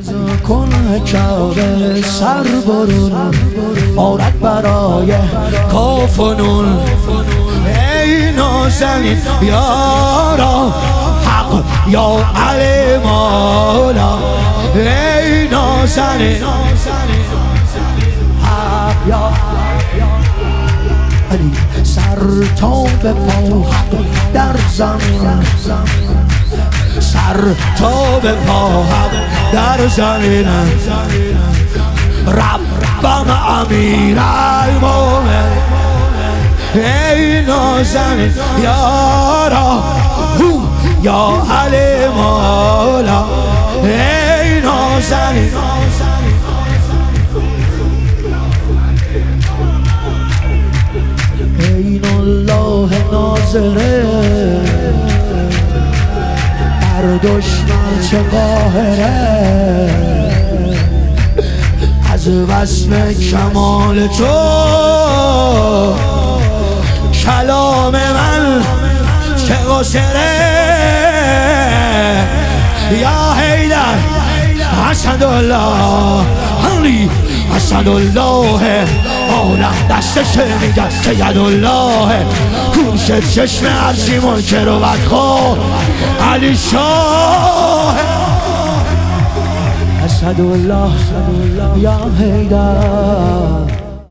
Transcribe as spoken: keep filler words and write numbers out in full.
کن کعبه سر برون بارد برای کافنون. ای نازنین یارا حق یا علی مولا، ای نازنین حق یا علی. سر تا به پا حق در زمین، سر تا به پا حق در زمین. ربم امیر المومن، ای نازنین یارا یا علی مولا، ای نازنین. این الله ناظره بر دشمن چه قاهره، از وصف کمال تو کلام من چه قصره. یا حیدر اسدالله علی اسدالله عالم دستش میگه سیدالله، کوش چشم عرشی منکر و بدخواه علی شاه اسدالله یا حیدر.